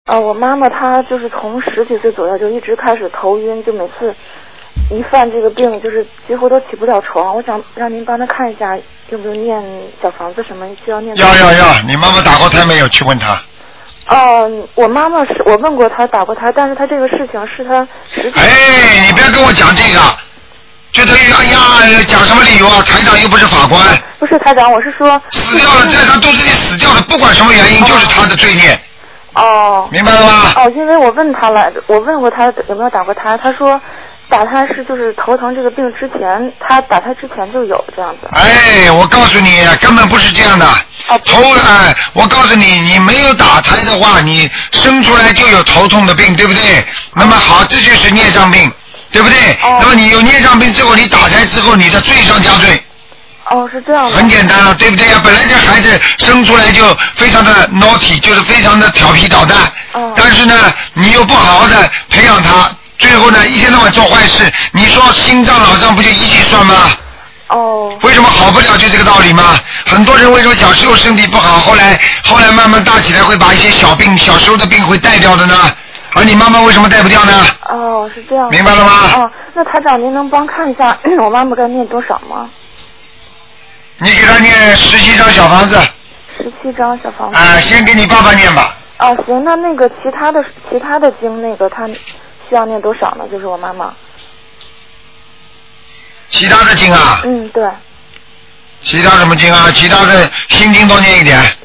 我妈妈她就是从10几岁左右就一直开始头晕，就每次一犯这个病就是几乎都起不了床。我想让您帮她看一下，用不用念小房子什么需要念？ 要，你妈妈打过胎没有？去问她。 我妈妈是我问过她打过胎，但是她这个事情是她10几。 哎，你不要跟我讲这个，就等于哎呀，讲什么理由啊？台长又不是法官。 不是台长，我是说死掉了，在她肚子里死掉了，不管什么原因，就是她的罪孽。明白了吗？ 因为我问他了，我问过他有没有打过胎，他说打胎是就是头疼这个病之前，他打胎之前就有这样子。 哎，我告诉你，根本不是这样的。我告诉你，你没有打胎的话，你生出来就有头痛的病，对不对？那么好，这就是孽障病，对不对？那么你有孽障病之后，你打胎之后，你的罪上加罪。 是这样的。很简单了，对不对呀？本来这孩子生出来就非常的 naughty， 就是非常的调皮捣蛋。但是呢，你又不好好的培养他，最后呢，一天到晚做坏事，你说心脏脑脏不就一起算吗？为什么好不了？就这个道理吗？很多人为什么小时候身体不好，后来慢慢大起来会把一些小病、小时候的病会带掉的呢？而你妈妈为什么带不掉呢？ 是这样。 明白了吗？ 那台长您能帮看一下我妈妈该念多少吗？ 你给他念17张小房子。 17张小房子。 先给你爸爸念吧。 行，那个其他的经那个他需要念多少呢？就是我妈妈。 其他的经啊？ 对。 其他什么经啊？其他的心经多念一点。